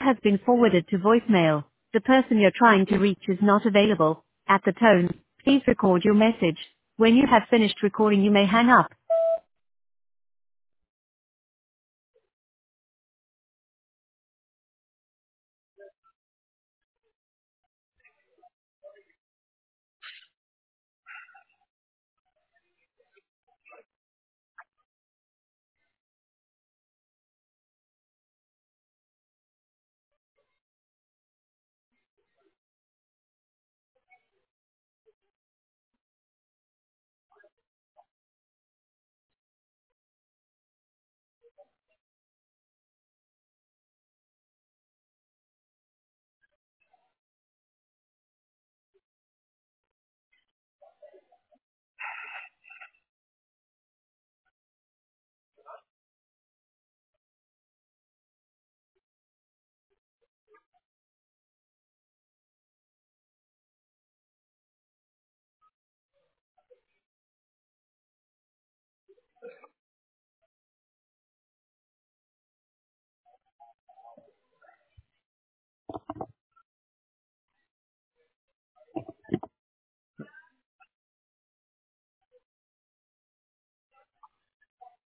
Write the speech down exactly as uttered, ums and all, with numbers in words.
has been forwarded to voicemail. The person you're trying to reach is not available. At the tone, please record your message. When you have finished recording, you may hang up.